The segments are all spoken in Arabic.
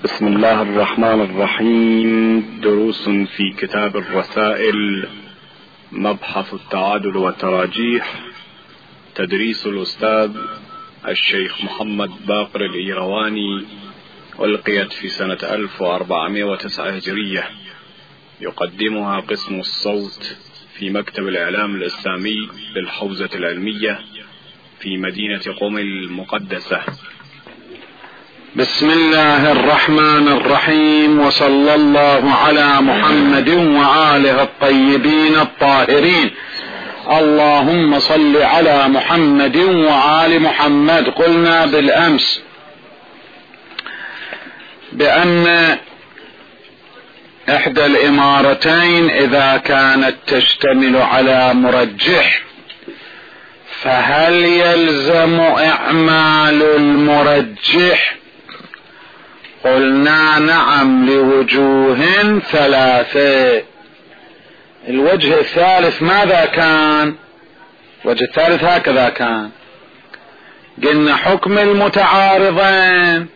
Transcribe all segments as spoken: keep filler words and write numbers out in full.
بسم الله الرحمن الرحيم. دروس في كتاب الرسائل، مبحث التعادل والتراجيح، تدريس الأستاذ الشيخ محمد باقر الإيرواني، ألقيت في سنة ألف وأربعمائة وتسعة هجرية. يقدمها قسم الصوت في مكتب الإعلام الإسلامي للحوزة العلمية في مدينة قم المقدسة. بسم الله الرحمن الرحيم، وصلى الله على محمد وآله الطيبين الطاهرين. اللهم صل على محمد وآل محمد. قلنا بالأمس بأن إحدى الإمارتين إذا كانت تشتمل على مرجح فهل يلزم إعمال المرجح؟ قلنا نعم لوجوه ثلاثة. الوجه الثالث ماذا كان؟ الوجه الثالث هكذا كان، قلنا حكم المتعارضين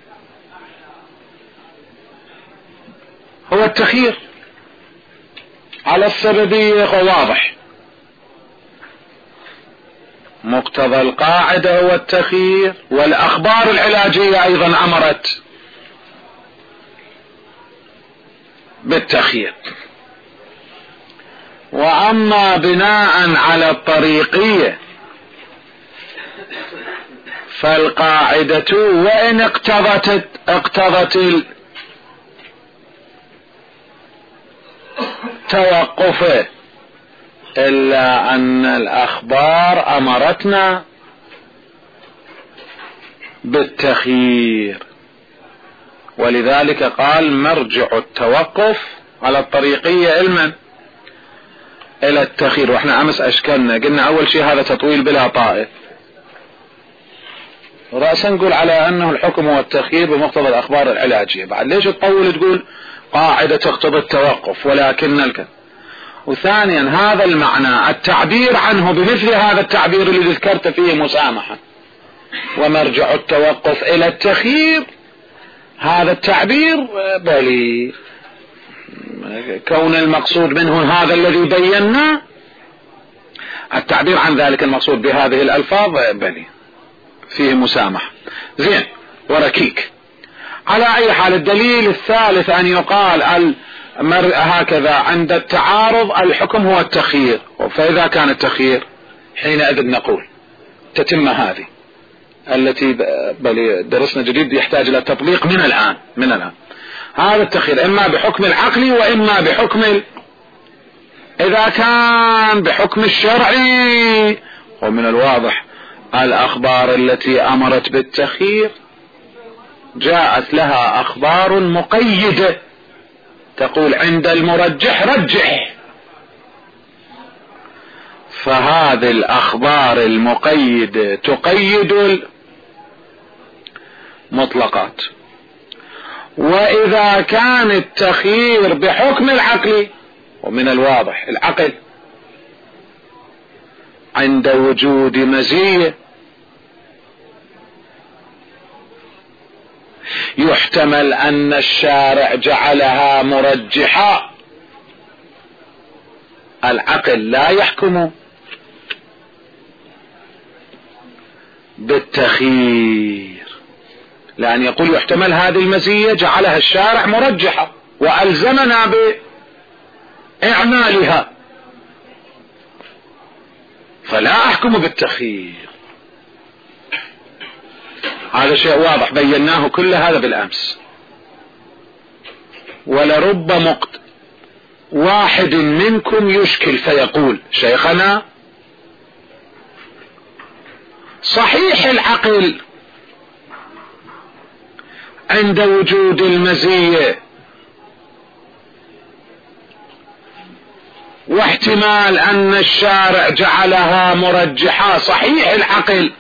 هو التخيير على السببية، واضح. مقتضى القاعدة هو التخيير، والأخبار العلاجية أيضا أمرت بالتخيير. وأما بناء على الطريقية فالقاعدة وإن اقتضت اقتضت التوقف إلا أن الأخبار أمرتنا بالتخيير، ولذلك قال مرجع التوقف على الطريقية علما إلى التخيير. وإحنا أمس أشكلنا قلنا أول شيء هذا تطويل بلا طائف، رأسا نقول على أنه الحكم هو التخيير بمقتضى الأخبار العلاجية. بعد ليش تطول تقول قاعدة تقتضي التوقف ولكن الك. وثانيا هذا المعنى التعبير عنه بمثل هذا التعبير اللي ذكرت فيه مسامحة، ومرجع التوقف إلى التخيير، هذا التعبير بلي كون المقصود منه هذا الذي بينا، التعبير عن ذلك المقصود بهذه الألفاظ بلي فيه مسامح زين وركيك. على أي حال الدليل الثالث أن يقال هكذا عند التعارض الحكم هو التخيير، فإذا كان التخيير حينئذ نقول تتم هذه التي بل درسنا جديد يحتاج إلى تطبيق من الآن من الآن هذا التخيير إما بحكم العقل وإما بحكم ال... إذا كان بحكم الشرعي، ومن الواضح الأخبار التي أمرت بالتخيير جاءت لها أخبار مقيدة تقول عند المرجح رجح، فهذه الأخبار المقيدة تقيد المطلقات. وإذا كان التخيير بحكم العقل، ومن الواضح العقل عند وجود مزية يحتمل أن الشارع جعلها مرجحة، العقل لا يحكم بالتخيير، لأن يقول يحتمل هذه المزية جعلها الشارع مرجحة وألزمنا بإعمالها، فلا أحكم بالتخيير. هذا شيء واضح بيناه كل هذا بالأمس. ولرب مقت واحد منكم يشكل فيقول شيخنا صحيح العقل عند وجود المزية واحتمال أن الشارع جعلها مرجحة، صحيح العقل،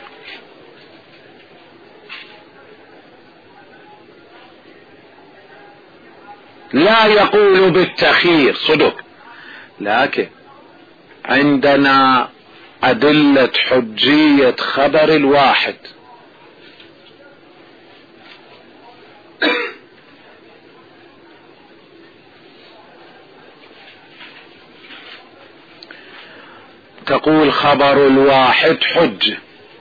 لا يقول بالتخيير صدق، لكن عندنا أدلة حجية خبر الواحد تقول خبر الواحد حجة،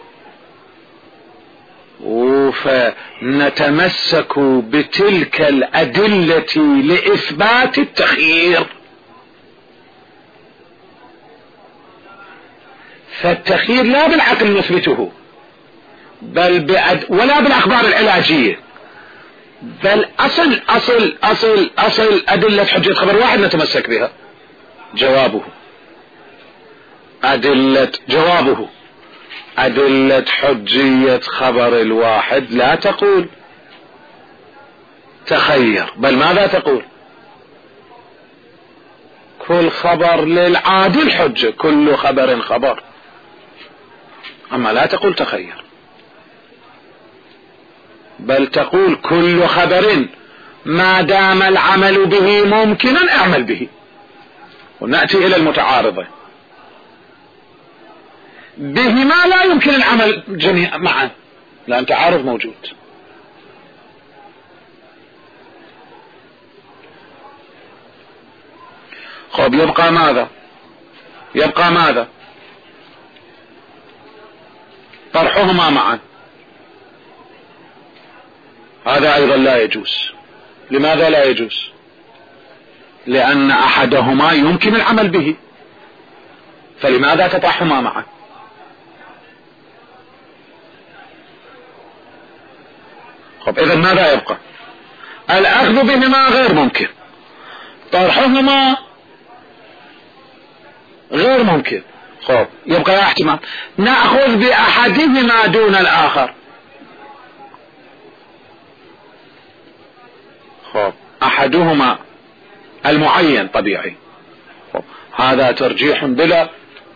فنتمسك بتلك الأدلة لإثبات التخيير. فالتخيير لا بالعقل نثبته، بل بأد... ولا بالأخبار العلاجية، بل أصل أصل أصل أصل أدلة حجة خبر واحد نتمسك بها. جوابه أدلة جوابه أدلة حجية خبر الواحد لا تقول تخير، بل ماذا تقول؟ كل خبر للعادل حجة، كل خبر خبر، أما لا تقول تخير، بل تقول كل خبر ما دام العمل به ممكنا اعمل به. ونأتي إلى المتعارضة، بهما لا يمكن العمل جميعا معا لأن تعارض موجود. خب يبقى ماذا؟ يبقى ماذا؟ طرحهما معا، هذا أيضا لا يجوز. لماذا لا يجوز؟ لأن أحدهما يمكن العمل به، فلماذا تطرحهما معا؟ خب إذن ماذا يبقى؟ الأخذ بهما غير ممكن، طرحهما غير ممكن. خب يبقى احتمال نأخذ بأحدهما دون الآخر. خب أحدهما المعين طبيعي، خب هذا ترجيح بلا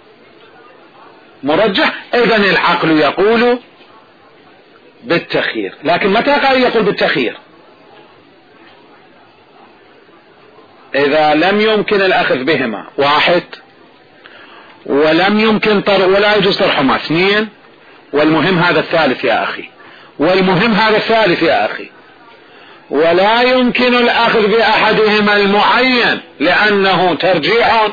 مرجح. إذن العقل يقول بالتخيير، لكن متى قال يقول بالتخيير؟ إذا لم يمكن الأخذ بهما واحد، ولم يمكن طر... ولا يجوز طرحهما اثنين، والمهم هذا الثالث يا أخي، والمهم هذا الثالث يا أخي، ولا يمكن الأخذ بأحدهما المعين لأنه ترجيح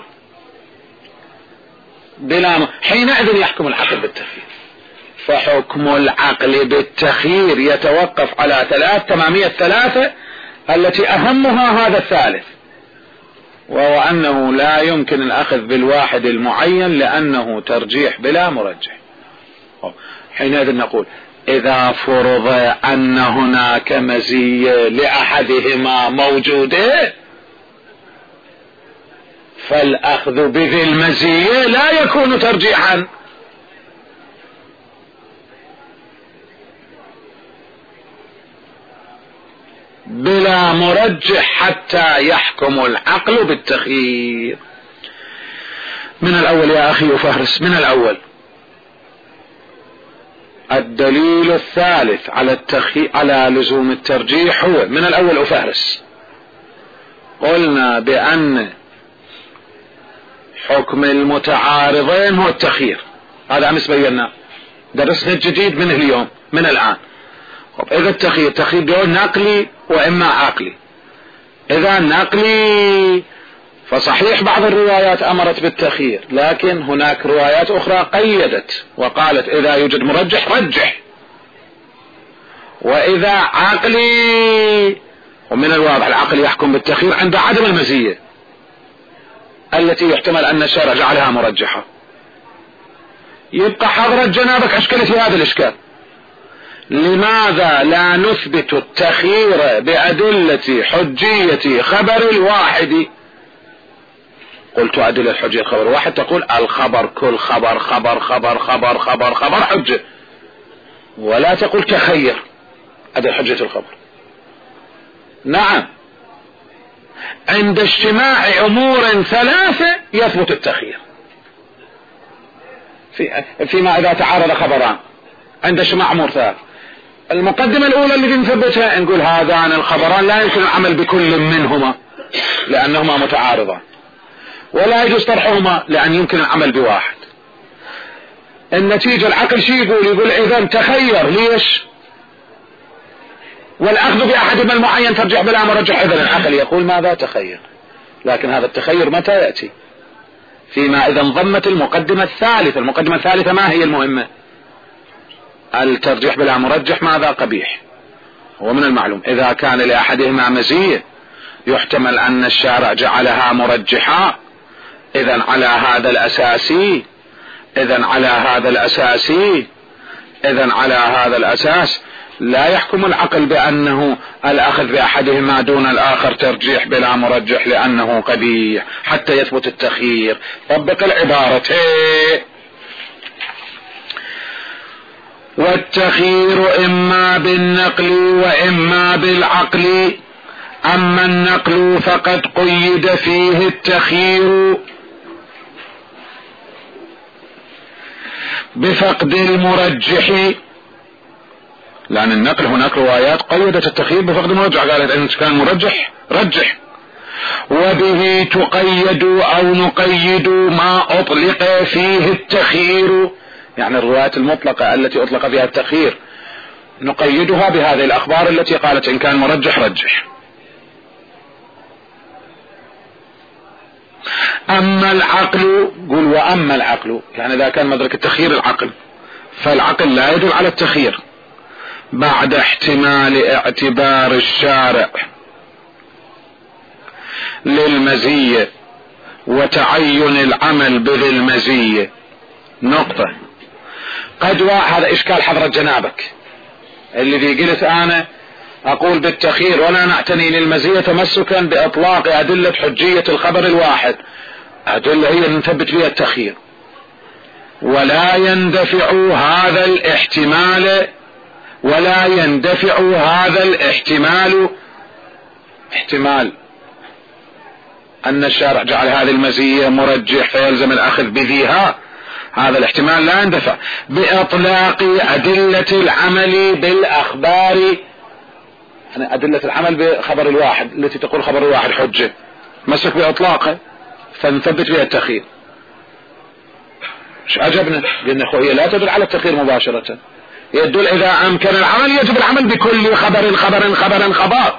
بلا م... حينئذ يحكم العقل بالتخيير. فحكم العقل بالتخيير يتوقف على ثلاث تمامية ثلاثة التي أهمها هذا الثالث، وهو أنه لا يمكن الأخذ بالواحد المعين لأنه ترجيح بلا مرجح. حينئذ نقول إذا فرض أن هناك مزية لأحدهما موجودة، فالأخذ بذي المزية لا يكون ترجيحا، بلا مرجح حتى يحكم العقل بالتخيير. من الأول يا أخي أفهرس، من الأول الدليل الثالث على التخيير على لزوم الترجيح هو من الأول أفهرس. قلنا بأن حكم المتعارضين هو التخيير، هذا أمس بينا، درسنا الجديد من اليوم من الآن. طب إذا التخيير تخيير دون نقلي وإما عقلي. إذا نقلي فصحيح بعض الروايات أمرت بالتخيير، لكن هناك روايات أخرى قيدت وقالت إذا يوجد مرجح رجح. وإذا عقلي، ومن الواضح العقل يحكم بالتخيير عند عدم المزية التي يحتمل أن الشارع جعلها مرجحة. يبقى حضرة جنابك أشكلة هذا الإشكال، لماذا لا نثبت التخيير بأدلة حجية خبر الواحد؟ قلت أدلة حجية خبر واحد، تقول الخبر كل خبر خبر خبر خبر خبر خبر حجة، ولا تقول تخير أدلة حجية الخبر. نعم، عند اجتماع أمور ثلاثة يثبت التخيير، في فيما إذا تعارض خبران عند اجتماع أمور ثلاثة. المقدمة الأولى اللي بنثبتها نقول هذان الخبران لا يمكن العمل بكل منهما لأنهما متعارضان، ولا يجوز طرحهما لأن يمكن العمل بواحد. النتيجة العقل شي يقول؟ يقول إذا تخير، ليش؟ والأخذ بأحدهما المعين ترجع بلا مرجح. إذا العقل يقول ماذا؟ تخير. لكن هذا التخير متى يأتي؟ فيما إذا انضمت المقدمة الثالثة. المقدمة الثالثة ما هي المهمة؟ الترجيح بلا مرجح ماذا قبيح. ومن المعلوم إذا كان لأحدهما مزية يحتمل أن الشارع جعلها مرجحة، إذن على هذا الأساسي إذن على هذا الأساسي إذن على هذا الأساس لا يحكم العقل بأنه الأخذ بأحدهما دون الآخر ترجيح بلا مرجح لأنه قبيح حتى يثبت التخيير. طبق العبارة: والتخيير إما بالنقل وإما بالعقل، أما النقل فقد قيد فيه التخيير بفقد المرجح، لأن النقل هناك روايات قيدت التخيير بفقد المرجح، قالت إن كان مرجح رجح. وبه تقيد أو نقيد ما أطلق فيه التخيير، يعني الروايات المطلقة التي أطلق فيها التخيير نقيدها بهذه الأخبار التي قالت إن كان مرجح رجح. أما العقل، قل وأما العقل، يعني إذا كان مدرك التخيير العقل، فالعقل لا يدل على التخيير بعد احتمال اعتبار الشارع للمزية وتعين العمل بذي المزية. نقطة. قد هذا إشكال حضرة جنابك الذي قلت أنا أقول بالتخيير ولا نعتني للمزية تمسكا بإطلاق أدلة حجية الخبر الواحد، أدلة هي نثبت بها التخيير، ولا يندفع هذا الاحتمال ولا يندفع هذا الاحتمال احتمال أن الشارع جعل هذه المزية مرجح فيلزم الأخذ بذيها، هذا الاحتمال لا يندفع بإطلاق أدلة العمل بالأخبار، يعني أدلة العمل بخبر الواحد التي تقول خبر الواحد حجة مسك بإطلاقه فنثبت بها التخيير. مش عجبنا، قلنا هي لا تدل على التخيير مباشرة، يدل إذا أمكن العمل يجب العمل بكل خبر خبر خبر خبر،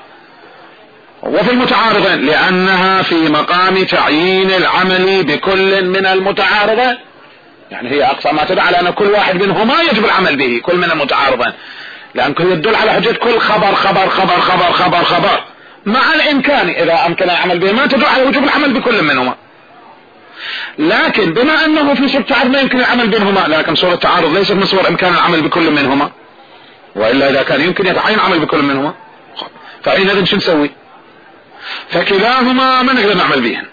وفي المتعارضين لأنها في مقام تعيين العمل بكل من المتعارضين، يعني هي أقصى ما تدل على أن كل واحد منهما يجب العمل به كل من المتعارضين، لأن كل يدل على حجة كل خبر خبر خبر خبر خبر خبر مع الإمكان إذا أمكن العمل به، ما تدل على وجوب العمل بكل منهما. لكن بما أنه في صورة تعارض ما يمكن العمل بينهما، لكن صورة التعارض ليست من صور إمكان العمل بكل منهما، وإلا إذا كان يمكن يتعين العمل بكل منهما فحينئذ شو نسوي؟ فكلاهما ما نقدر نعمل بهن.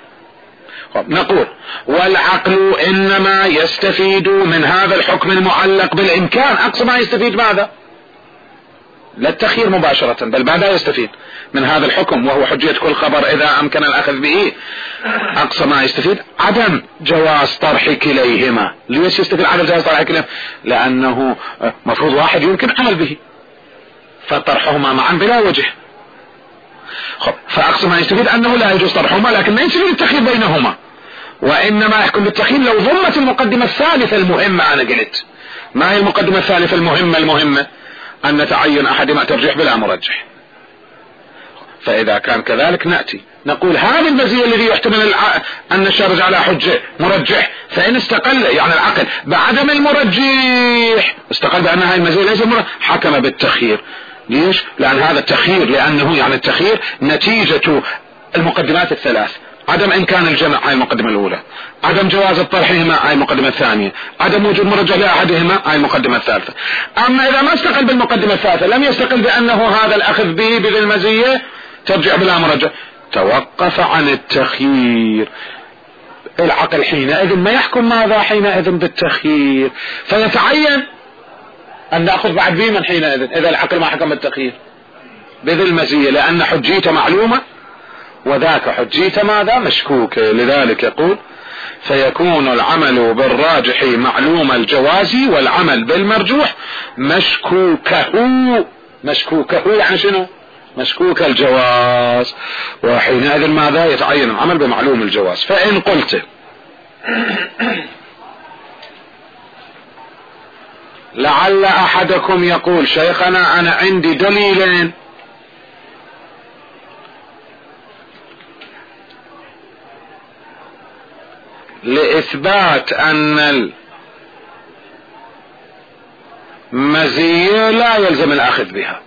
نقول والعقل إنما يستفيد من هذا الحكم المعلق بالإمكان، أقصى ما يستفيد ماذا؟ لا التخيير مباشرة، بل بعدها يستفيد من هذا الحكم وهو حجية كل خبر إذا أمكن الأخذ به. أقصى ما يستفيد عدم جواز طرح كليهما. ليش يستفيد عدم جواز طرح كليهما؟ لأنه مفروض واحد يمكن العمل به فطرحهما معا بلا وجه. فأقصى ما يستفيد أنه لا يجوز طرحهما، لكن ما يستفيد التخيير بينهما، وإنما يحكم بالتخيير لو ضمت المقدمة الثالثة المهمة. أنا قلت ما هي المقدمة الثالثة المهمة؟ المهمة أن تعين أحدهما ترجيح بلا مرجح. فإذا كان كذلك نأتي نقول هذا المزية الذي يحتمل الع... أن الشارع على حجة مرجح، فإن استقل يعني العقل بعدم المرجح استقل بأن هذه المزية ليس مرجح، حكم بالتخيير. ليش؟ لأن هذا التخيير لأنه يعني التخيير نتيجة المقدمات الثلاث: عدم إمكان الجمع هاي المقدمة الأولى، عدم جواز الطرحهما هاي المقدمة الثانية، عدم وجود مرجح لأحدهما هاي المقدمة الثالثة. أما إذا ما استقل بالمقدمة الثالثة، لم يستقل بأنه هذا الأخذ به بذي المزية ترجع بلا مرجح، توقف عن التخيير. العقل حينئذ ما يحكم ماذا؟ حينئذ بالتخيير، فيتعين أن نأخذ بعد بمن حينئذ إذا العقل ما حكم بالتخيير؟ بذي المزية، لأن حجيته معلومة وذاك حجيته ماذا؟ مشكوكة. لذلك يقول فيكون العمل بالراجح معلوم الجواز والعمل بالمرجوح مشكوكه. مشكوكه يعني شنو؟ مشكوك الجواز، وحينئذ ماذا؟ يتعين العمل بمعلوم الجواز. فإن قلت لعل أحدكم يقول شيخنا أنا عندي دليلين، لإثبات أن المزية لا يلزم الأخذ بها.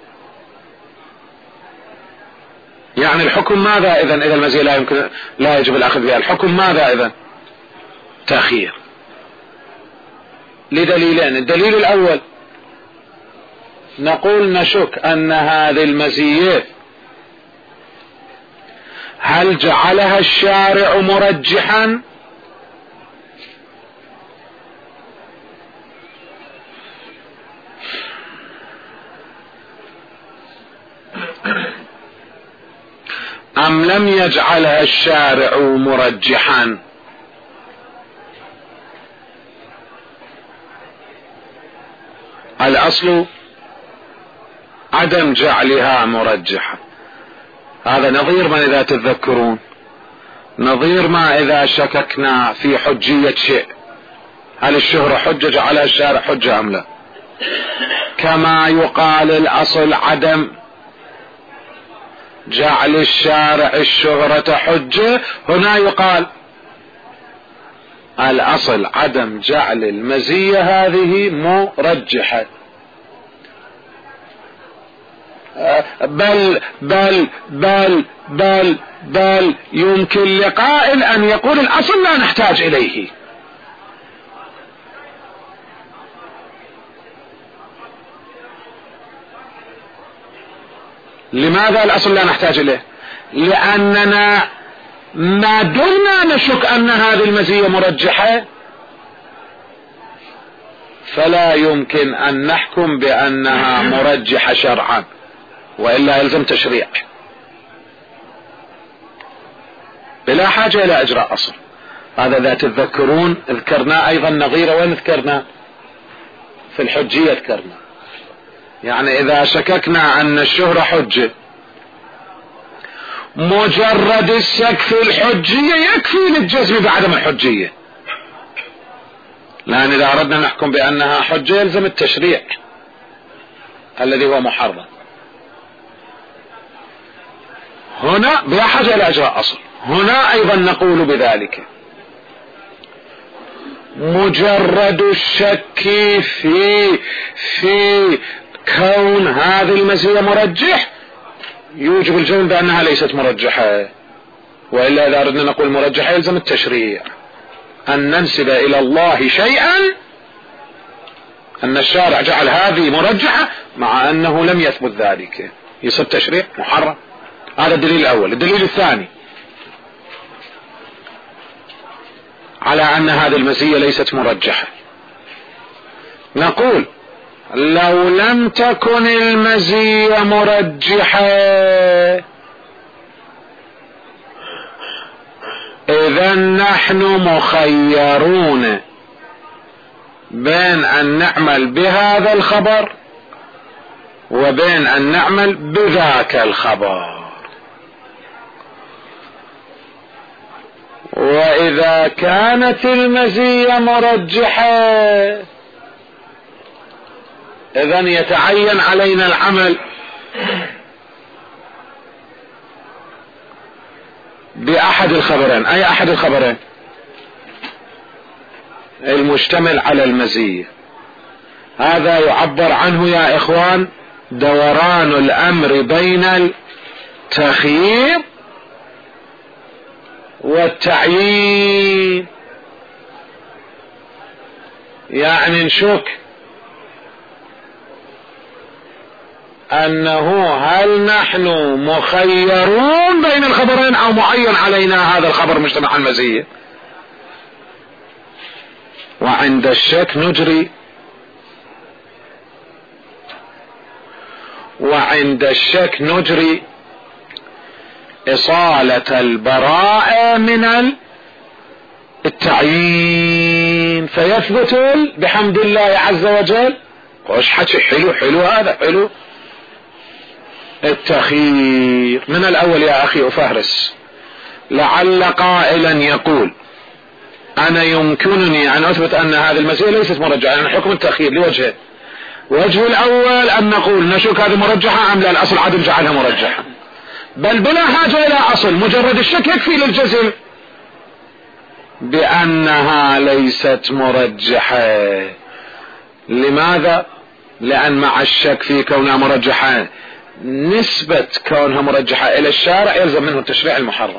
يعني الحكم ماذا إذن إذا المزية لا يمكن لا يجب الأخذ بها؟ الحكم ماذا إذن؟ تأخير، لدليلين. الدليل الأول نقول نشك أن هذه المزية هل جعلها الشارع مرجحا أم لم يجعلها الشارع مرجحا؟ الأصل عدم جعلها مرجحة. هذا نظير ما إذا تتذكرون، نظير ما إذا شككنا في حجية شيء، هل الشهرة حجة جعلها الشارع حجة أم لا؟ كما يقال الأصل عدم جعل الشارع الشهرة حجة، هنا يقال الأصل عدم جعل المزية هذه مرجحة. بل بل بل بل بل يمكن لقائل أن يقول الأصل لا نحتاج إليه. لماذا الأصل لا نحتاج إليه؟ لأننا ما دمنا نشك أن هذه المزية مرجحة فلا يمكن أن نحكم بأنها مرجحة شرعا، وإلا يلزم تشريع بلا حاجة إلى إجراء أصل. هذا إذا تتذكرون ذكرنا أيضا نظيرة، وين ذكرنا؟ في الحجية ذكرنا. يعني إذا شككنا أن الشهرة حجة، مجرد الشك في الحجية يكفي للجزم بعدم الحجية، لأن إذا أردنا نحكم بأنها حجة يلزم التشريع الذي هو محرم. هنا بلا حاجة إلى إجراء أصل. هنا أيضا نقول بذلك مجرد الشك في في كون هذه المزية مرجح يوجب الجزم بأنها ليست مرجحة، وإلا إذا أردنا نقول مرجحة يلزم التشريع، أن ننسب إلى الله شيئا أن الشارع جعل هذه مرجحة مع أنه لم يثبت ذلك، يصير تشريع محرم. هذا الدليل الأول. الدليل الثاني على أن هذه المزية ليست مرجحة، نقول لو لم تكن المزية مرجحة إذا نحن مخيرون بين أن نعمل بهذا الخبر وبين أن نعمل بذاك الخبر. وإذا كانت المزية مرجحة إذن يتعين علينا العمل بأحد الخبرين. أي أحد الخبرين؟ المشتمل على المزية. هذا يعبر عنه يا إخوان دوران الأمر بين التخيير والتعيين. يعني نشك أنه هل نحن مخيرون بين الخبرين أو معين علينا هذا الخبر مجتمع على المزية. وعند الشك نجري وعند الشك نجري إصالة البراءة من التعيين فيثبت بحمد الله عز وجل. وش حكي حلو حلو هذا حلو التخيير. من الأول يا أخي أفهرس، لعل قائلا يقول أنا يمكنني أن أثبت أن هذه المسألة ليست مرجحة، يعني حكم التخيير لوجهين. وجه الأول أن نقول نشك هذه مرجحة أم لا، الأصل عدم جعلها مرجحة، بل بلا حاجة إلى أصل، مجرد الشك يكفي للجزم بأنها ليست مرجحة. لماذا؟ لأن مع الشك في كونها مرجحة نسبة كونها مرجحة إلى الشارع يلزم منه التشريع المحرم.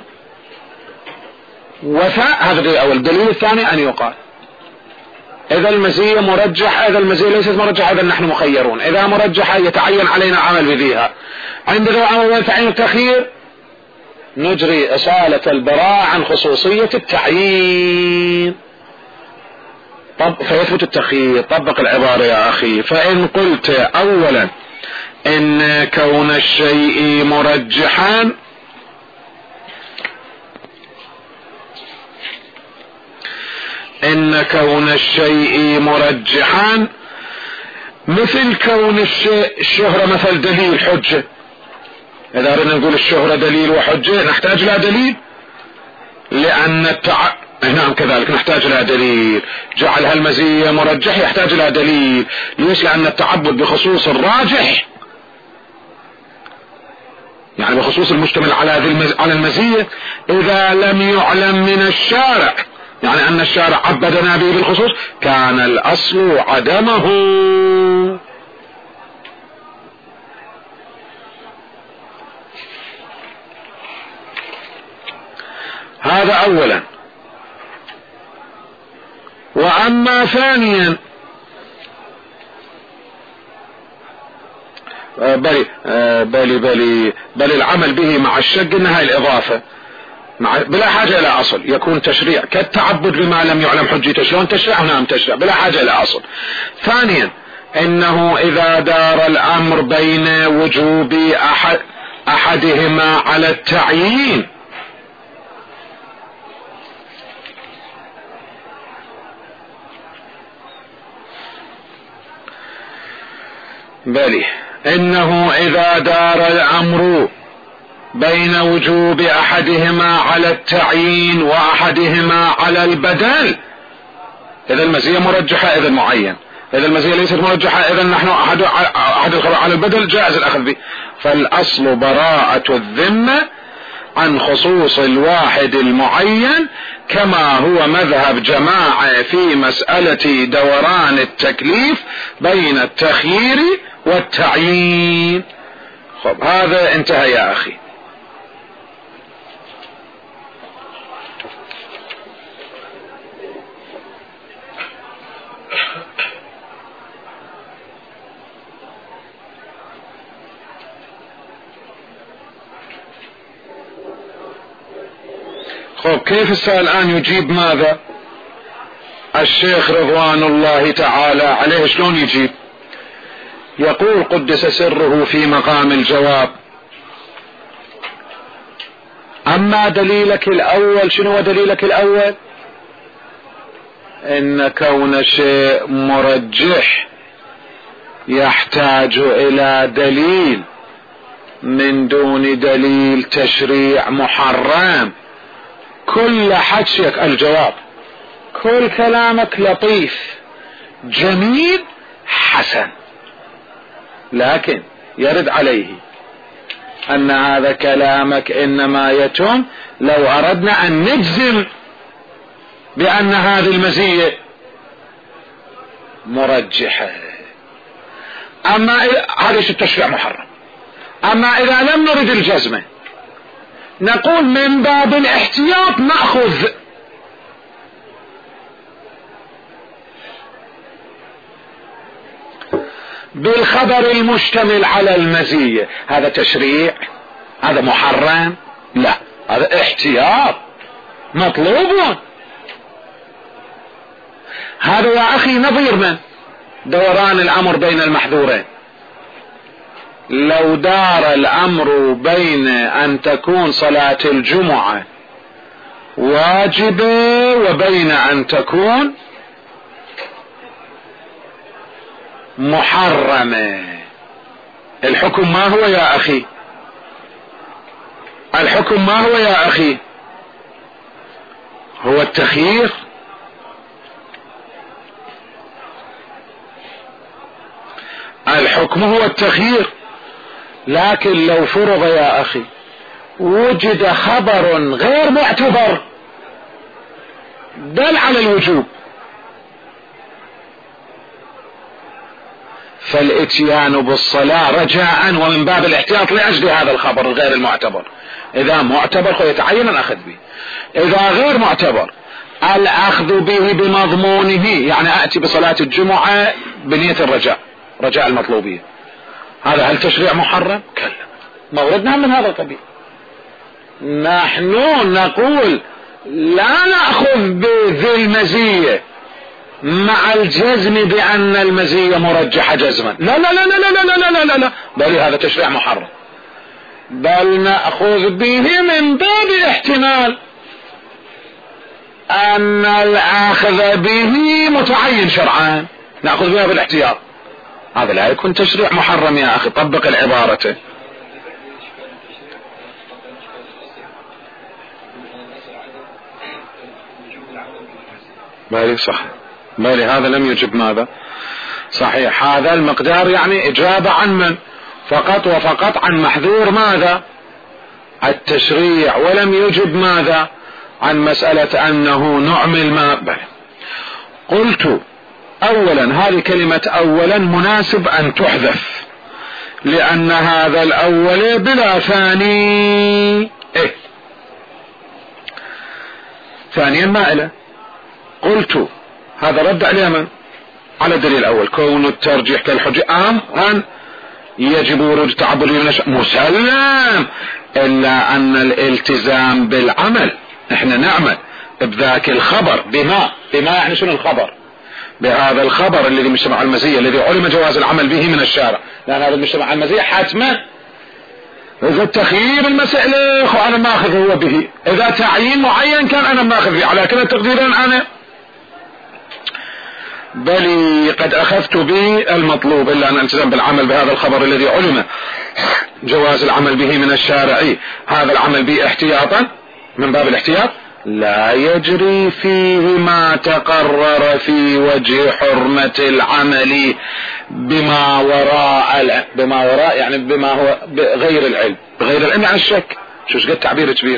وفاء هذا الدليل الأول. الدليل الثاني أن يقال إذا المزية مرجحة، إذا المزية ليست مرجحة إذا نحن مخيرون، إذا مرجحة يتعين علينا عمل بذيها. عندنا عمل بتعيين التخيير نجري إصالة البراءة عن خصوصية التعيين. طب فيثبت التخيير. طبق العبارة يا أخي. فإن قلت أولا إن كون الشيء مرجحا إن كون الشيء مرجحا مثل كون الشيء الشهرة مثل دليل حجة. إذا أردنا نقول الشهرة دليل وحجة نحتاج لها دليل، لأن التع... نعم كذلك نحتاج لها دليل. جعل هالمزية مرجح يحتاج لها دليل. ليش؟ لأن التعبد بخصوص الراجح يعني بخصوص المشتمل على المز... على المزية إذا لم يعلم من الشارع، يعني أن الشارع عبدنا به بالخصوص، كان الأصل عدمه. هذا أولا. وأما ثانيا بل بل بل بل العمل به مع الشك انها الاضافه مع بلا حاجه الى اصل، يكون تشريع كالتعبد بما لم يعلم حجته. شلون تشريع؟ نعم تشريع بلا حاجه الى اصل. ثانيا انه اذا دار الامر بين وجوب احد احدهما على التعيين بلي انه اذا دار الامر بين وجوب احدهما على التعيين واحدهما على البدل، اذا المزية مرجحة اذا معين، اذا المزية ليست مرجحة اذا نحن احد احد الخبر على البدل جائز الاخذ به. فالاصل براءة الذمة عن خصوص الواحد المعين، كما هو مذهب جماعة في مسألة دوران التكليف بين التخيير والتعيين. خب هذا انتهى يا اخي. خب كيف السؤال الآن يجيب ماذا؟ الشيخ رضوان الله تعالى عليه شلون يجيب؟ يقول قدس سره في مقام الجواب: أما دليلك الأول، شنو هو دليلك الأول؟ إن كون شيء مرجح يحتاج إلى دليل، من دون دليل تشريع محرم. كل حكيك الجواب، كل كلامك لطيف جميل حسن، لكن يرد عليه أن هذا كلامك إنما يتم لو أردنا أن نجزم بأن هذه المزية مرجحة. أما هذا التشريع محرم. أما إذا لم نرد الجزمة نقول من باب الاحتياط نأخذ بالخبر المشتمل على المزية. هذا تشريع؟ هذا محرم؟ لا، هذا احتياط مطلوب. هذا يا أخي نظير من دوران الأمر بين المحذورين. لو دار الأمر بين أن تكون صلاة الجمعة واجبة وبين أن تكون محرمة، الحكم ما هو يا أخي؟ الحكم ما هو يا أخي؟ هو التخيير. الحكم هو التخيير. لكن لو فرض يا أخي وجد خبر غير معتبر دل على الوجوب، فالاتيان بالصلاة رجاء ومن باب الاحتياط لأجل هذا الخبر غير المعتبر. إذا معتبر يتعين الأخذ به، إذا غير معتبر الأخذ به بمضمونه، يعني أتي بصلاة الجمعة بنية الرجاء، رجاء المطلوبية، هذا هل تشريع محرم؟ كلا، موردنا من هذا القبيل. نحن نقول لا نأخذ بذي المزية مع الجزم بأن المزية مرجحة جزما، لا لا لا لا لا لا لا لا لا, لا. بل هذا تشريع محرم، بل نأخذ به من باب احتمال أن الأخذ به متعين شرعا، نأخذ بها بالاحتياط. هذا لا يكون تشريع محرم يا أخي، طبق العبارة. بالي صح، بالي هذا لم يجب ماذا؟ صحيح، هذا المقدار يعني إجابة عن من؟ فقط وفقط عن محذور ماذا؟ التشريع، ولم يجب ماذا؟ عن مسألة أنه نعمل ما بل. قلت أولا، هذه كلمة أولا مناسب أن تحذف، لأن هذا الأول بلا ثاني. إيه؟ ثانيا مائلة. قلت هذا رد على من؟ على الدليل الأول، كون الترجيح كالحجة آم أن يجب ورود تعبد من الشيء مسلم، إلا أن الالتزام بالعمل، احنا نعمل بذاك الخبر بما بما يعني شنو الخبر؟ بهذا الخبر الذي مجتمع المزية الذي علم جواز العمل به من الشارع، لأن هذا المجتمع المزية حتما. إذا التخيير المسألة أنا ماخذ هو به، إذا تعيين معين كان أنا ماخذ به، على كلا تقديرا أنا بل قد أخذت به المطلوب، إلا أن التزام بالعمل بهذا الخبر الذي علم جواز العمل به من الشارع، هذا العمل به احتياطا من باب الاحتياط، لا يجري فيه ما تقرر في وجه حرمة العمل بما وراء بما وراء يعني بما هو بغير العلم، بغير العلم يعني الشك. شو قد تعبير كبير.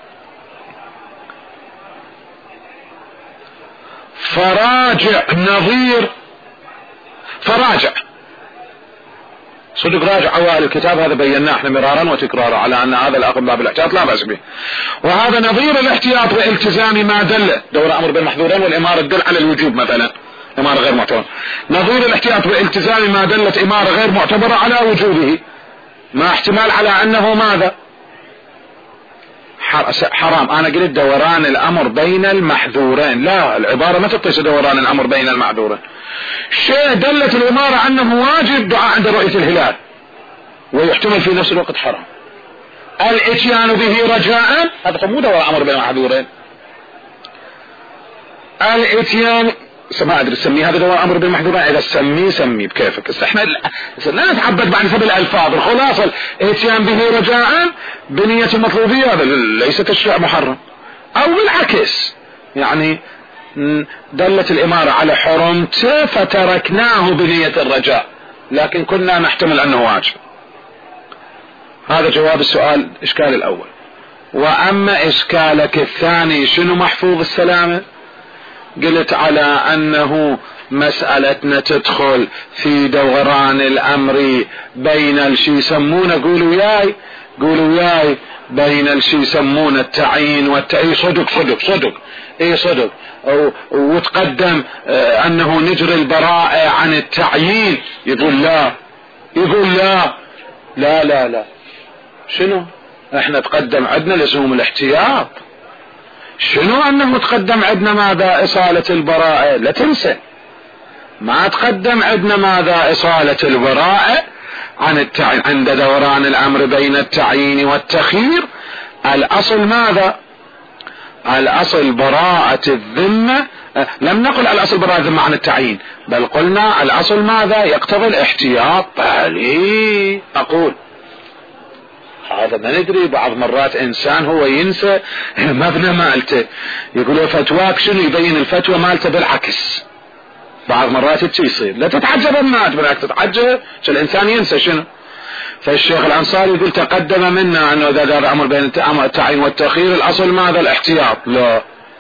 فراجع نظير، فراجع صدق راجع اوائل الكتاب، هذا بيناه احنا مرارا وتكرارا على ان هذا الاخذ باب الاحتياط لا باس به، وهذا نظير الاحتياط والتزام ما دل دور امر بالمحظورين والاماره تدل على الوجوب، مثلا اماره غير معتبره، نظير الاحتياط والتزام ما دلت اماره غير معتبره على وجوبه، ما احتمال على انه ماذا؟ حرام. انا قلت دوران الامر بين المحذورين، لا العبارة ما تقيس دوران الامر بين المحذورين، شيء دلت الامارة انه واجب دعاء عند رؤية الهلال ويحتمل في نفس الوقت حرام، الاتيان به رجاء هذا مو دوران امر بين المحذورين، الاتيان ما ادري سمي هذا دوران امر بالمحذورين، اذا سميه سميه بكيفك، بس احنا لا نتعبد بعد سبب الالفاظ، الخلاصة الاتيان به رجاء بنية المطلوبية هذا ليس تشريع محرم، او بالعكس يعني دلت الامارة على حرمته فتركناه بنية الرجاء، لكن كنا نحتمل انه واجب. هذا جواب السؤال اشكال الاول. واما اشكالك الثاني شنو محفوظ السلامة؟ قلت على انه مسألتنا تدخل في دوران الامر بين الشي يسمونه قولوا وياي قولوا وياي بين الشي يسمونه التعيين والتعيين، صدق صدق صدق اي صدق، وتقدم اه انه نجري البراءة عن التعيين، يقول لا يقول لا لا لا لا شنو احنا تقدم عندنا لزوم الاحتياط، شنو انه تقدم عندنا ماذا؟ اصالة البراءة، لا تنسى ما تقدم عندنا ماذا؟ اصالة البراءة عن التعيين عند دوران الامر بين التعيين والتخيير. الاصل ماذا؟ الاصل براءة الذمة، لم نقل الاصل براءة الذمة عن التعيين، بل قلنا الاصل ماذا؟ يقتضي الاحتياط. بلي اقول هذا ما ندري، بعض مرات انسان هو ينسى المبنى مالته، يقول فتواك شنو؟ يبين الفتوى مالته بالعكس، بعض مرات يصير، لا تتعجب الناس بالعكس تتعجب شو الانسان ينسى شنو. فالشيخ الانصاري يقول تقدم منا انه اذا دار امر بين التعيين والتخيير الاصل ماذا؟ الاحتياط. لا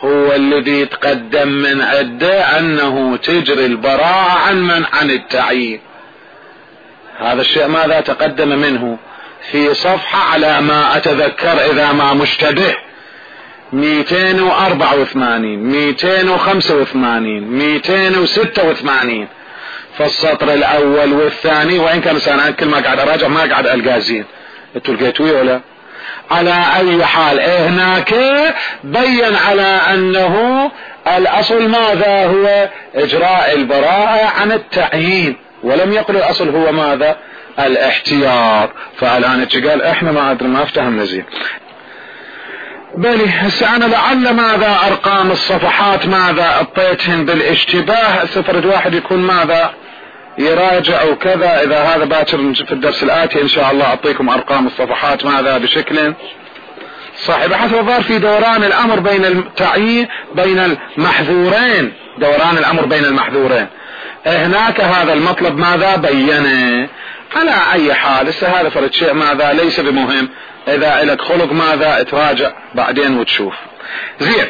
هو الذي يتقدم من عدة انه تجري البراءة عن من عن التعيين. هذا الشيء ماذا تقدم منه في صفحة على ما اتذكر اذا ما مشتبه مئتين واربعة وثمانين مئتين وخمسة وثمانين مئتين وستة وثمانين فالسطر الاول والثاني، وان كان انا كل ما قاعد اراجع ما قاعد القى زين. انتوا لقيتوه ولا؟ على اي حال هناك بين على انه الاصل ماذا هو اجراء البراءة عن التعيين، ولم يقل الاصل هو ماذا الاحتياط. فالان قال احنا ما ادري ما افتهمنا زين. بلي هسه انا لعل ماذا ارقام الصفحات ماذا اعطيتهن بالاشتباه، سفرد واحد يكون ماذا يراجع او كذا. اذا هذا باكر في الدرس الاتي ان شاء الله اعطيكم ارقام الصفحات ماذا بشكل صحيح، بحسب الظاهر في دوران الامر بين التعيين بين المحذورين، دوران الامر بين المحذورين هناك هذا المطلب ماذا بينه. على اي حال هسه هذا فرد شيء ماذا ليس بمهم، اذا لك خلق ماذا تراجع بعدين وتشوف زين.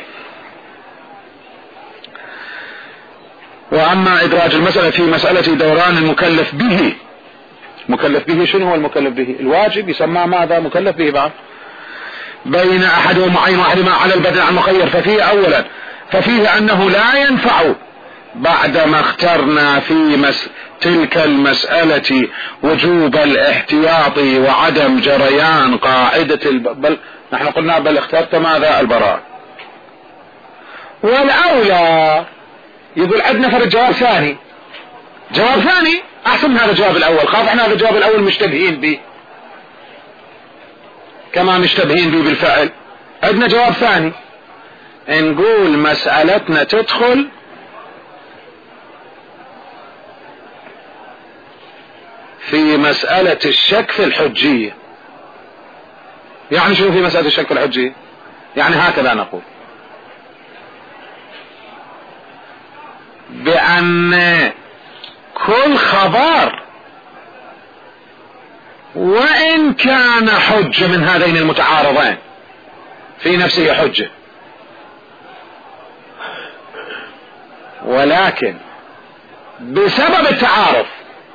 واما ادراج المسألة في مسألة دوران المكلف به، مكلف به شنو هو المكلف به؟ الواجب يسمى ماذا مكلف به بعد، بين احد ومعين واحدهما على البدن عن مخير. ففيه اولا ففيه انه لا ينفع بعدما اخترنا في مس تلك المسألة وجوب الاحتياط وعدم جريان قاعدة الب... بل نحن قلنا بل اخترت ماذا البراء. والاولى يقول عندنا فرق جواب ثاني، جواب ثاني احسن من هذا الجواب الاول، خاف احنا هذا الجواب الاول مشتبهين به كما مشتبهين به بالفعل. عندنا جواب ثاني نقول مسألتنا تدخل في مسألة الشك في الحجية. يعني شو في مسألة الشك في الحجية؟ يعني هكذا نقول بأن كل خبر وإن كان حجة من هذين المتعارضين في نفسه حجة، ولكن بسبب التعارض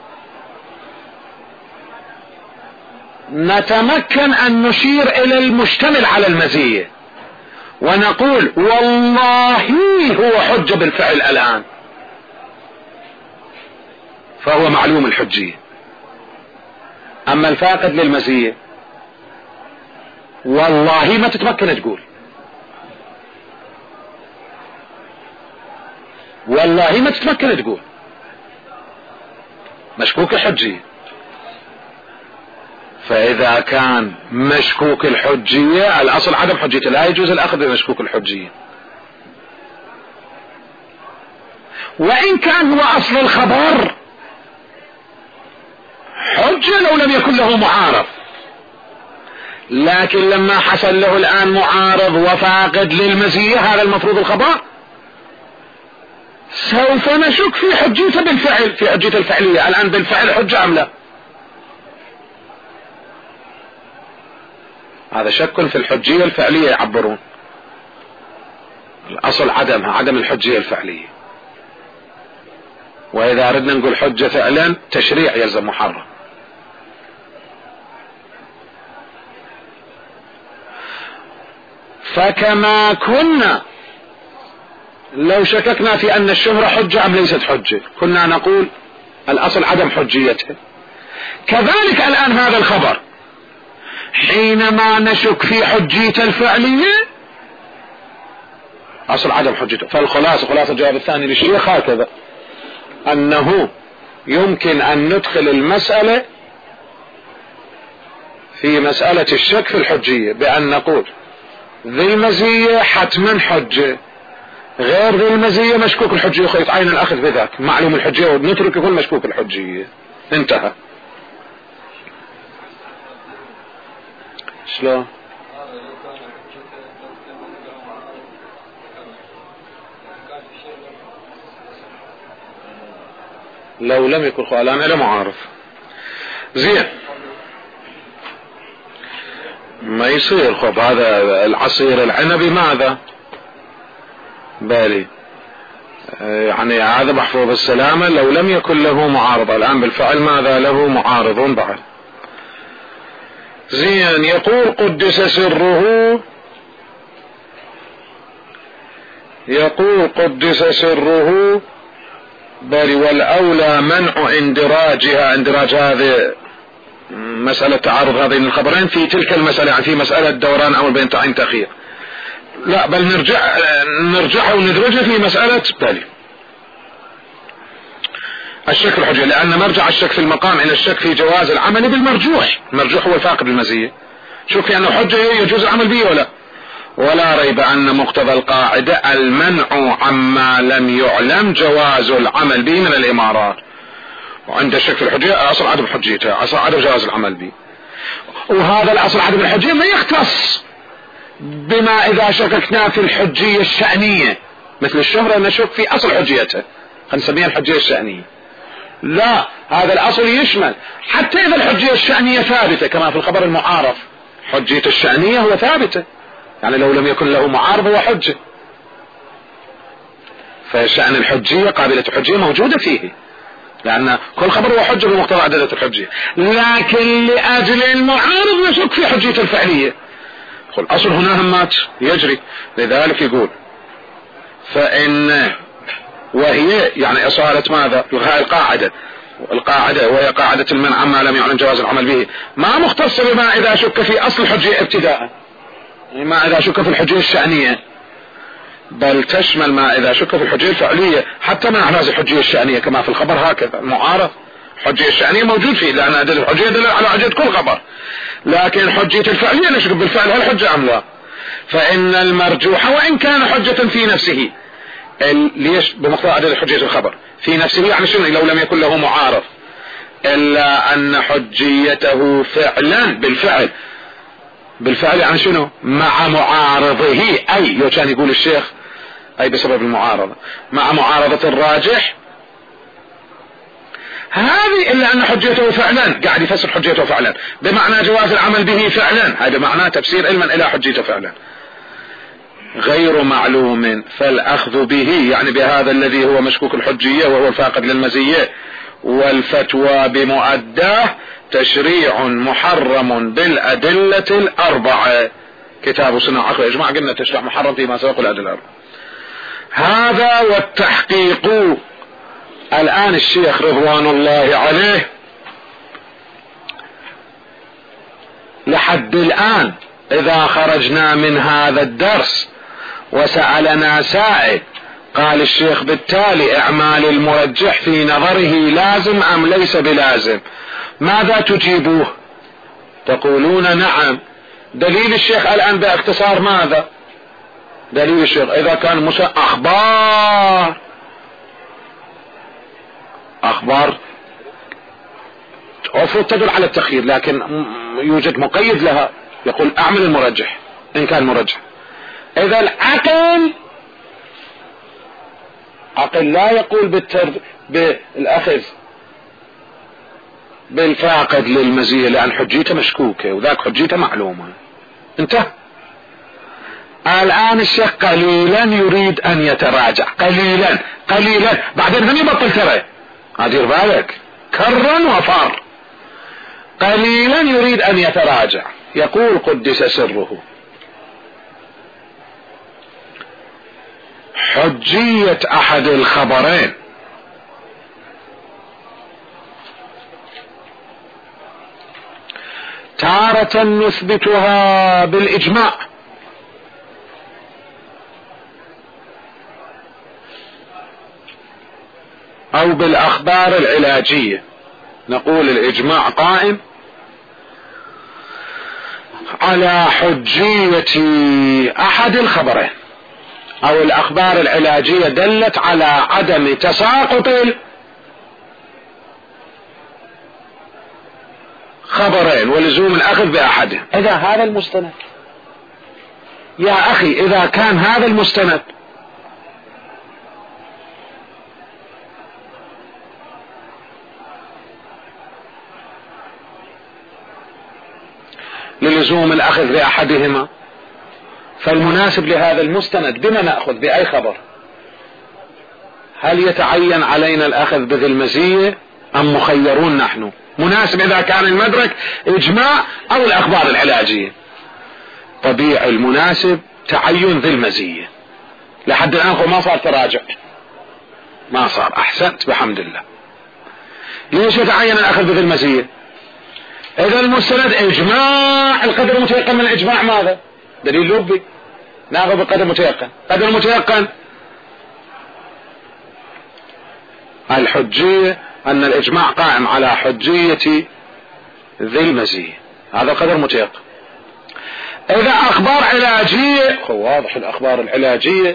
نتمكن أن نشير إلى المشتمل على المزية ونقول والله هو حجة بالفعل الآن، فهو معلوم الحجية. أما الفاقد للمزية والله ما تتمكن تقول، والله ما تتمكن تقول، مشكوك الحجية. فإذا كان مشكوك الحجية الأصل عدم حجيته، لا يجوز الأخذ بمشكوك الحجية. وإن كان هو أصل الخبر حجة لو لم يكن له معارض، لكن لما حصل له الآن معارض وفاقد للمزية هذا المفروض الخبر، سوف نشك في حجيته بالفعل، في حجيته الفعلية الآن بالفعل حجة أم لا. هذا شك في الحجية الفعلية يعبرون، الأصل عدمها عدم الحجية الفعلية. وإذا أردنا نقول حجة فعلا تشريع يلزم محرم. فكما كنا لو شككنا في أن الشهرة حجة أم ليست حجة كنا نقول الأصل عدم حجيتها، كذلك الآن هذا الخبر حينما نشك في حجيته الفعلية أصل عدم حجته. فالخلاصة خلاصة الجواب الثاني للشيخ هكذا، أنه يمكن أن ندخل المسألة في مسألة الشك في الحجية بأن نقول ذي المزية حتما حجة، غير ذي المزية مشكوك الحجية يتعين الأخذ بذاك معلوم الحجية ونترك يكون مشكوك الحجية. انتهى. شلون؟ لو لم يكن خالان إلى معارف زين ما يصير. خب هذا العصير العنبي ماذا بالي يعني هذا محفوظ السلامة لو لم يكن له معارضة. الآن بالفعل ماذا له معارض بعد. زين. يقول قدس سره، يقول قدس سره بل والأولى منع اندراجها. اندراج هذه مسألة تعارض هذين الخبرين في تلك المسألة، يعني في مسألة دوران أمر بين تعين تأخير. لا بل نرجع نرجعها وندرجها في مسألة بالي الشك في الحجة، لأن مرجع الشك في المقام إلى الشك في جواز العمل بالمرجوح. المرجوح هو الفاقد المزية. شوف في أنه حجة يجوز العمل به ولا ولا ريب أن مقتضى القاعدة المنع عما لم يعلم جواز العمل به من الإمارات. وعند الشك في الحجة أصل عدم حجيته، أصل عدم جواز العمل به. وهذا الأصل عدم الحجية ما يختص بما إذا شككنا في الحجية الشأنية مثل الشهرة نشك في أصل حجيته، خلينا نسميها الحجية الشأنية. لا، هذا الأصل يشمل حتى إذا الحجية الشأنية ثابتة كما في الخبر المعارف. حجية الشأنية هو ثابتة، يعني لو لم يكن له معارض هو حجة، فشأن الحجية قابلة الحجية موجودة فيه، لأن كل خبر هو حجة بمقتضى عدالة الحجية. لكن لأجل المعارض نشك في حجية الفعلية. الأصل هنا همات يجري. لذلك يقول فإن وهي يعني إصالة ماذا؟ هاي القاعدة، القاعدة وهي قاعدة المنع عما لم يعلم جواز العمل به، ما مختص بما إذا شك في أصل الحجية ابتداء، ما إذا شك في الحجية الشأنية، بل تشمل ما إذا شك في الحجية الفعلية حتى ما أحراز الحجية الشأنية كما في الخبر. هكذا المعارض الحجية الشأنية موجود فيه، لأن أدلة الحجية دل على حجية كل خبر، لكن حجية الفعلية نشك بالفعل هل حجة أم لا. فإن المرجوح وإن كان حجة في نفسه، ليش بمقتضى أدلة حجية الخبر في نفسه، يعني شنو لو لم يكن له معارض، إلا أن حجيته فعلا بالفعل. بالفعل يعني شنو؟ مع معارضه، أي لو كان يقول الشيخ أي بسبب المعارضة مع معارضة الراجح هذه، إلا أن حجيته فعلا، قاعد يفسر حجيته فعلا بمعنى جواز العمل به فعلا، هذا معناه تفسير علما إلى حجيته فعلا غير معلوم، فالأخذ به يعني بهذا الذي هو مشكوك الحجية وهو الفاقد للمزية، والفتوى بمؤداه تشريع محرم بالأدلة الأربعة. كتاب سنة عقل إجماع قلنا تشريع محرم فيما سبق الأدلة الأربعة. هذا والتحقيق. الآن الشيخ رضوان الله عليه لحد الآن إذا خرجنا من هذا الدرس وسألنا سائل قال الشيخ بالتالي إعمال المرجح في نظره لازم أم ليس بلازم، ماذا تجيبوه؟ تقولون نعم. دليل الشيخ الآن باختصار ماذا؟ دليل الشيخ إذا كان مش أخبار أخبار المفروض تدل على التخيير، لكن يوجد مقيد لها، يقول أعمل المرجح إن كان مرجح. إذا العقل عقل لا يقول بالتر... بالأخذ بالفاقد للمزية، لأن حجيته مشكوكة وذاك حجيته معلومة. انتهى. الآن الشيخ قليلا يريد أن يتراجع، قليلا قليلا بعدين هم يبطل ترى، هدير بالك كرا وفار. قليلا يريد أن يتراجع. يقول قدس سره حجية أحد الخبرين تارة نثبتها بالإجماع، أو بالأخبار العلاجية. نقول الإجماع قائم على حجية أحد الخبرين، أو الأخبار العلاجية دلت على عدم تساقط الخبرين ولزوم الأخذ بأحدهم. إذا هذا المستند يا أخي، إذا كان هذا المستند للزوم الأخذ بأحدهما، فالمناسب لهذا المستند بما نأخذ بأي خبر؟ هل يتعين علينا الأخذ بذي المزية أم مخيرون نحن؟ مناسب إذا كان المدرك إجماع أو الأخبار العلاجية. طبيعي المناسب تعين ذي المزية. لحد الآن ما صار تراجع، ما صار، أحسنت بحمد الله. ليش يتعين الأخذ بذي المزية؟ إذا المستند إجماع، القدر المتيقن من الإجماع ماذا؟ دليل لبي، ناخذ بقدر متيقن. قدر متيقن الحجية، أن الإجماع قائم على حجية ذي المزية، هذا قدر متيقن. إذا أخبار علاجية، واضح الأخبار العلاجية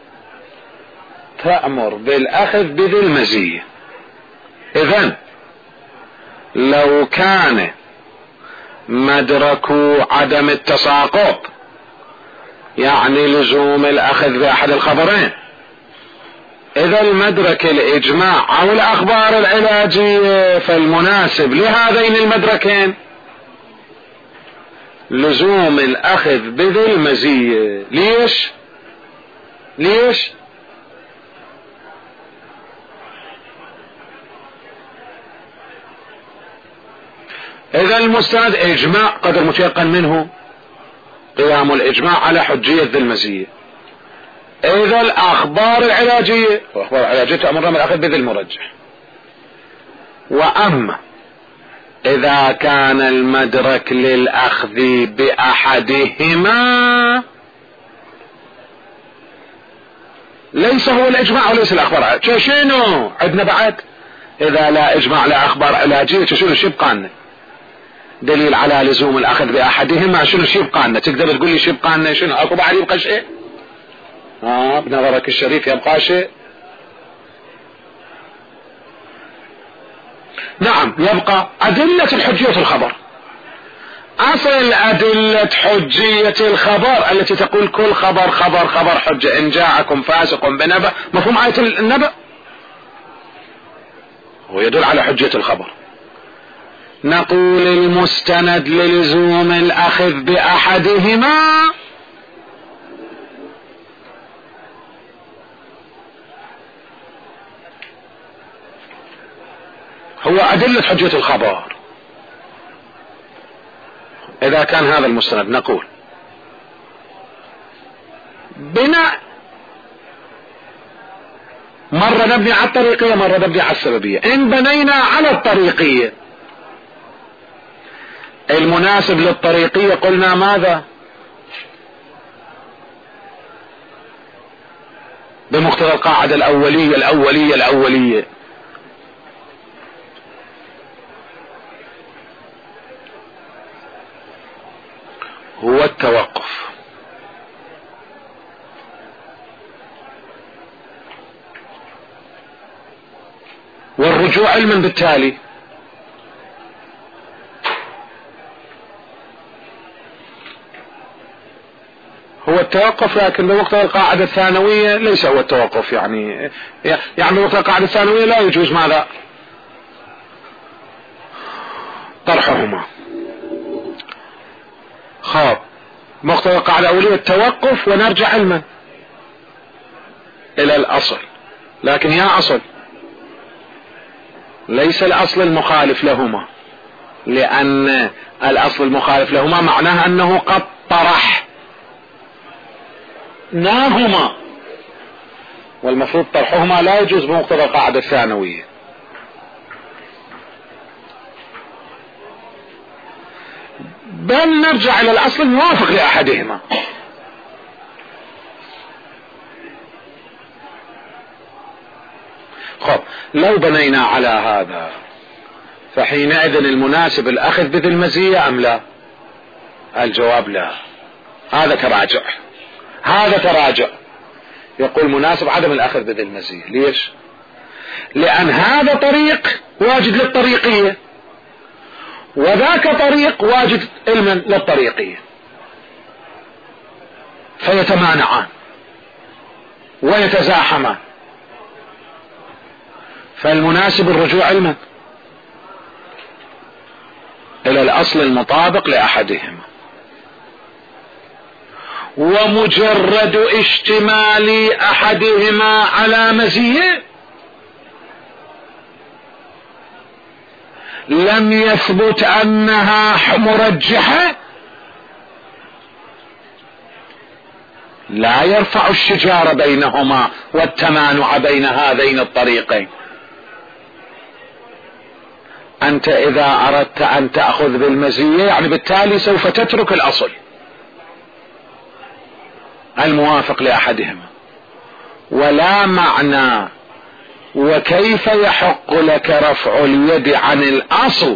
تأمر بالأخذ بذي المزية. إذن لو كان مدرك عدم التساقط يعني لزوم الأخذ بأحد الخبرين، إذا المدرك الإجماع أو الأخبار العلاجية، فالمناسب لهذين المدركين لزوم الأخذ بذي المزية. ليش؟ ليش؟ إذا المستند إجماع قدر متيقن منه قيام الإجماع على حجية ذي المزية. إذا الأخبار العلاجية، الأخبار العلاجية تأمرنا بالأخذ بذي المرجح. وأما إذا كان المدرك للأخذ بأحدهما ليس هو الإجماع وليس الأخبار، شنو عندنا بعد؟ إذا لا إجماع لا أخبار علاجية شنو شبقى لنا؟ دليل على لزوم الأخذ بأحدهما، شنو شبقى لنا؟ تقدر تقول لي شبقى لنا شنو؟ أكو بعد يبقى شيء؟ آه بنظرك الشريف يبقى شيء؟ نعم يبقى أدلة الحجية الخبر. أصل أدلة حجية الخبر التي تقول كل خبر خبر خبر حجة، إن جاءكم فاسق بنبأ، مفهوم آية النبأ هو يدل على حجية الخبر. نقول المستند للزوم الأخذ بأحدهما هو أدلة حجية الخبر. إذا كان هذا المستند نقول بناء مرة نبني على الطريقية مرة نبني على السببية. إن بنينا على الطريقية المناسب للطريقية قلنا ماذا؟ بمقتضى القاعدة الأولية الأولية الأولية هو التوقف. والرجوع علما بالتالي هو التوقف، لكن بمقتضى القاعدة الثانوية ليس هو التوقف. يعني يعني بمقتضى القاعدة الثانوية لا يجوز ماذا؟ طرحهما. خاب مقتضى القاعدة الأولية التوقف ونرجع علما إلى الأصل. لكن يا أصل ليس الأصل المخالف لهما، لأن الأصل المخالف لهما معناه أنه قد طرح ناهما، والمفروض طرحهما لا يجوز بمقتضى القاعدة الثانوية. بل نرجع إلى الأصل الموافق لأحدهما. خب لو بنينا على هذا فحينئذ المناسب الأخذ بذي المزية أم لا؟ الجواب لا. هذا تراجع، هذا تراجع. يقول مناسب عدم الأخذ بذي المزية. ليش؟ لأن هذا طريق واجد للطريقية وذاك طريق واجد علما للطريقية، فيتمانعان ويتزاحمان. فالمناسب الرجوع علما إلى الأصل المطابق لأحدهما. ومجرد اشتمال أحدهما على مزية لم يثبت أنها مرجحة لا يرفع الشجار بينهما والتمانع بين هذين الطريقين. أنت إذا أردت أن تأخذ بالمزية يعني بالتالي سوف تترك الأصل الموافق لأحدهما، ولا معنى وكيف يحق لك رفع اليد عن الأصل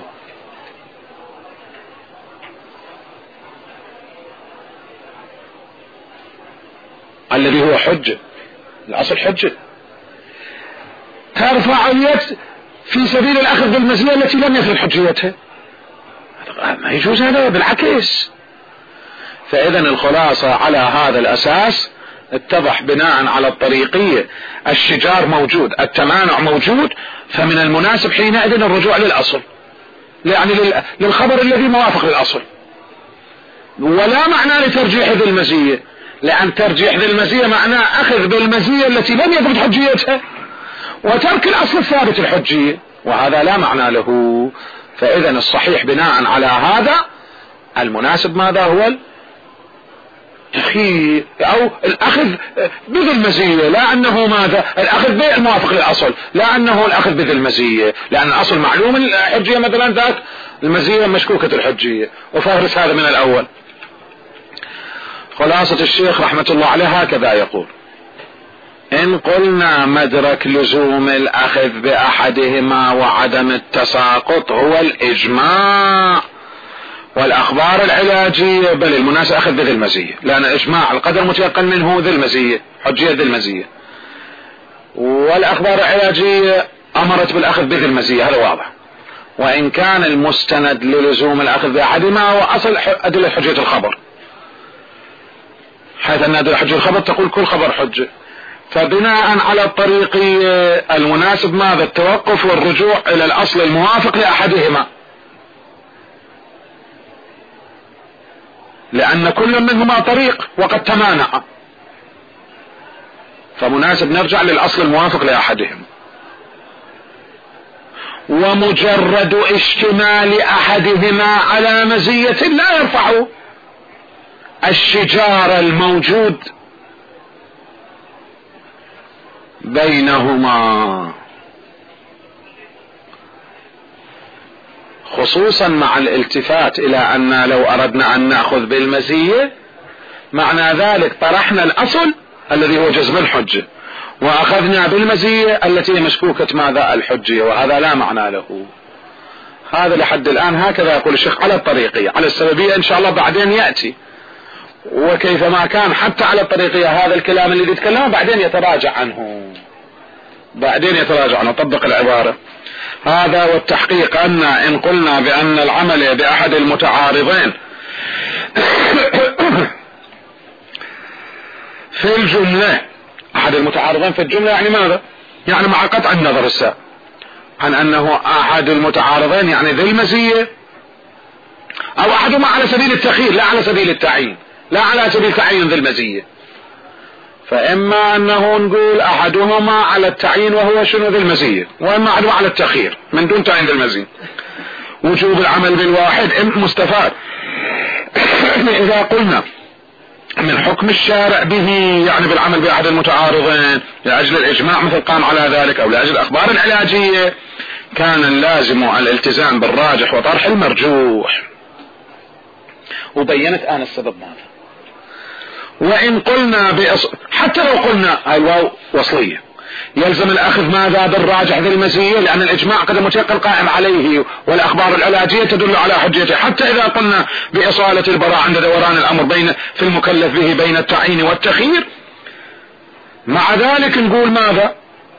الذي هو حجة. الأصل حجة، ترفع اليد في سبيل الأخذ بالمزية التي لم يثبت حجيتها، ما يجوز هذا، بالعكس. فإذا الخلاصة على هذا الأساس اتضح بناء على الطريقية الشجار موجود، التمانع موجود، فمن المناسب حينئذ الرجوع للأصل، يعني للخبر الذي موافق للأصل، ولا معنى لترجيح ذي المزية، لأن ترجيح ذي المزية معناه أخذ بالمزية التي لم يثبت حجيتها وترك الأصل الثابت الحجية، وهذا لا معنى له. فإذا الصحيح بناء على هذا المناسب ماذا هو؟ التخيير أو الأخذ بذي المزية، لا أنه ماذا الأخذ بالموافق للأصل، لا أنه الأخذ بذي المزية، لأن الأصل معلوم الحجية مثلا ذات المزية مشكوكة الحجية، وفهرس هذا من الأول. خلاصة الشيخ رحمة الله عليه هكذا يقول: إن قلنا مدرك لزوم الأخذ بأحدهما وعدم التساقط هو الإجماع والأخبار العلاجية، بل المناسب أخذ بذي المزية، لأن إجماع القدر متيقن منه ذي المزية، حجية ذي المزية، والأخبار العلاجية أمرت بالأخذ بذي المزية، هذا واضح. وإن كان المستند للزوم الأخذ بأحدهما هو أصل أدلة حجية الخبر، حيث أن أدلة حجية الخبر تقول كل خبر حجة، فبناء على الطريقية المناسب ماذا؟ التوقف والرجوع إلى الأصل الموافق لأحدهما، لأن كل منهما طريق وقد تمانع، فمناسب نرجع للأصل الموافق لأحدهما. ومجرد اشتمال أحدهما على مزية لا يرفع الشجار الموجود بينهما، خصوصا مع الالتفات إلى أن لو أردنا أن نأخذ بالمزية معنى ذلك طرحنا الأصل الذي هو جزم الحجة وأخذنا بالمزية التي مشكوكة ماذا؟ الحجية، وهذا لا معنى له. هذا لحد الآن هكذا يقول الشيخ على الطريقية. على السببية إن شاء الله بعدين يأتي، وكيفما كان حتى على الطريقية هذا الكلام الذي يتكلم بعدين يتراجع عنه، بعدين يتراجع عنه، طبق العبارة. هذا والتحقيق أن إن قلنا بأن العمل بأحد المتعارضين في الجملة، أحد المتعارضين في الجملة يعني ماذا؟ يعني مع قطع النظر السابق عن أنه أحد المتعارضين يعني ذي المزية، أو أحدهما على سبيل التخيير لا على سبيل التعيين، لا على سبيل تعيين ذي المزية، فإما أنه نقول أحدهما على التعيين وهو شنو ذي المزية، وإما أحدهما على التخيير من دون تعيين ذي المزية. وجوب العمل بالواحد مستفاد إذا قلنا من حكم الشارع به يعني بالعمل بأحد المتعارضين لأجل الإجماع مثل قام على ذلك أو لأجل الأخبار العلاجية، كان اللازم الالتزام بالراجح وطرح المرجوح، وبينت أنا السبب ماذا. وإن قلنا بأص... حتى لو قلنا هاي الواو وصلية يلزم الأخذ ماذا؟ بالراجح ذي المزية، لأن الإجماع قد متيقن قائم عليه والأخبار العلاجية تدل على حجيته، حتى إذا قلنا بإصالة البراء عند دوران الأمر بين في المكلف به بين التعيين والتخيير، مع ذلك نقول ماذا؟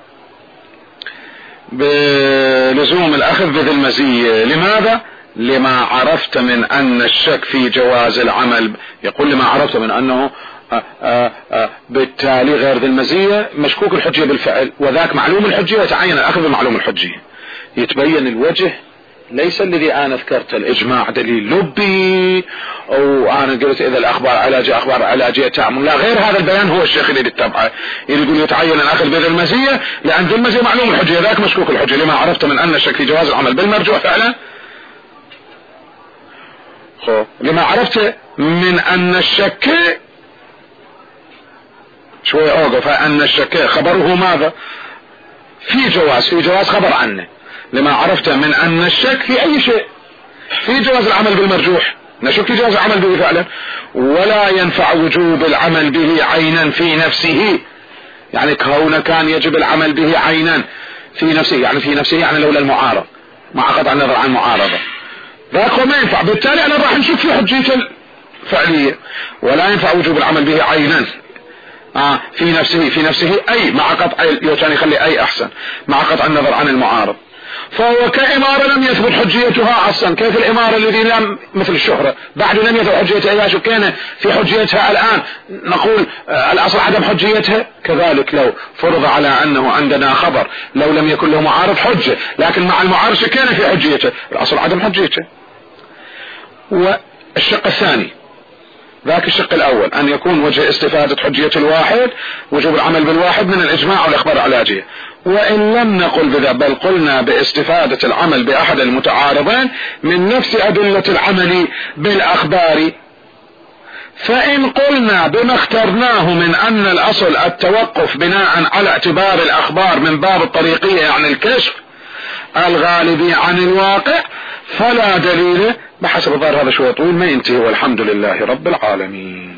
بلزوم الأخذ بذي المزية. لماذا؟ لما عرفت من أن الشك في جواز العمل، يقول لما عرفت من أنه آآ آآ بالتالي غير ذي المزية مشكوك الحجية بالفعل، وذاك معلوم الحجية وتعين الأخذ بمعلوم الحجية، يتبين الوجه ليس الذي انا ذكرت الاجماع دليل لبي او انا قلت اذا الاخبار علاجية اخبار علاجية تعمل، لا، غير هذا البيان هو الشيخ اللي يتبعه، يقول يتعين الاخذ بذي المزية لان ذي المزية معلوم الحجة، ذاك مشكوك الحجة لما عرفت من ان الشك في جواز العمل بالمرجوح فعلا، لما عرفت من ان الشك شوية اوقف ان الشك خبره ماذا في جواز، في جواز خبر عنه، لما عرفت من ان الشك في اي شيء في جواز العمل بالمرجوح، نشك في جواز العمل به فعلا، ولا ينفع وجوب العمل به عينا في نفسه، يعني كون كان يجب العمل به عينا في نفسه، يعني في نفسه يعني لولا المعارض مع قطع النظر عن المعارضة ذاك ما ينفع، بالتالي انا راح نشك في حجيته الفعلية، ولا ينفع وجوب العمل به عينا آه في نفسه في نفسه اي مع قطع، كان يخلي اي احسن مع قطع النظر عن المعارض، فهو كإمارة لم يثبت حجيتها اصلا، كيف الإمارة الذي لم مثل الشهرة بعد لم يثبت حجيتها اذا شكينا في حجيتها الان نقول آه الاصل عدم حجيتها، كذلك لو فرض على انه عندنا خبر لو لم يكن له معارض حجة لكن مع المعارض شكينا في حجيته، الاصل عدم حجيته. والشق الثاني ذاك الشق الاول ان يكون وجه استفادة حجية الواحد وجوب العمل بالواحد من الاجماع والاخبار العلاجية، وان لم نقل بذا بل قلنا باستفادة العمل باحد المتعارضين من نفس ادلة العمل بالاخبار، فان قلنا بما اخترناه من ان الاصل التوقف بناء على اعتبار الاخبار من باب الطريقية يعني الكشف الغالبي عن الواقع فلا دليل، بحسب الظاهر هذا شوية طويل ما ينتهي، والحمد لله رب العالمين.